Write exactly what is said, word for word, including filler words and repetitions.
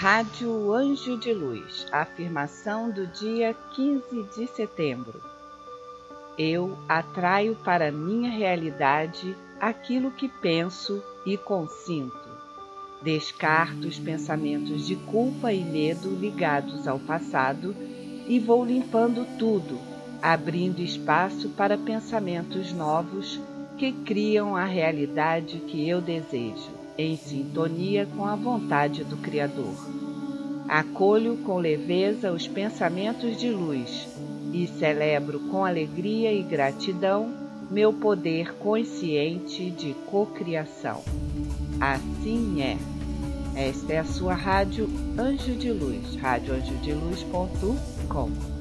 Rádio Anjo de Luz, afirmação do dia quinze de setembro. Eu atraio para minha realidade aquilo que penso e consinto. Descarto os pensamentos de culpa e medo ligados ao passado e vou limpando tudo, abrindo espaço para pensamentos novos que criam a realidade que eu desejo, em sintonia com a vontade do Criador. Acolho com leveza os pensamentos de luz e celebro com alegria e gratidão meu poder consciente de cocriação. Assim é. Esta é a sua Rádio Anjo de Luz, rádio anjo de luz ponto com.